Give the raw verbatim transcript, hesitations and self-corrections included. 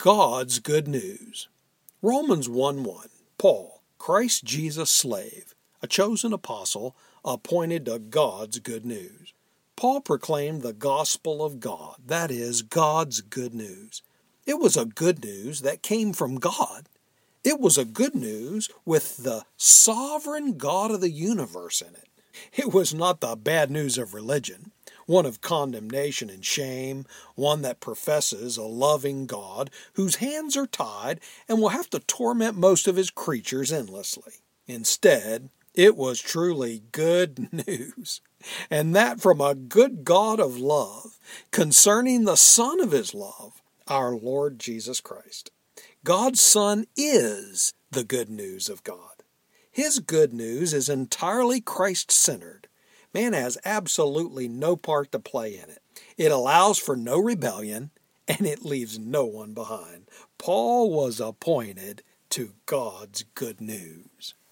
God's good news. Romans one one. Paul, Christ Jesus' slave, a chosen apostle, appointed to God's good news. Paul proclaimed the gospel of God, that is, God's good news. It was a good news that came from God. It was a good news with the sovereign God of the universe in it. It was not the bad news of religion, one of condemnation and shame, one that professes a loving God whose hands are tied and will have to torment most of his creatures endlessly. Instead, it was truly good news, and that from a good God of love, concerning the Son of his love, our Lord Jesus Christ. God's Son is the good news of God. His good news is entirely Christ-centered. Man has absolutely no part to play in it. It allows for no rebellion, and it leaves no one behind. Paul was appointed to God's good news.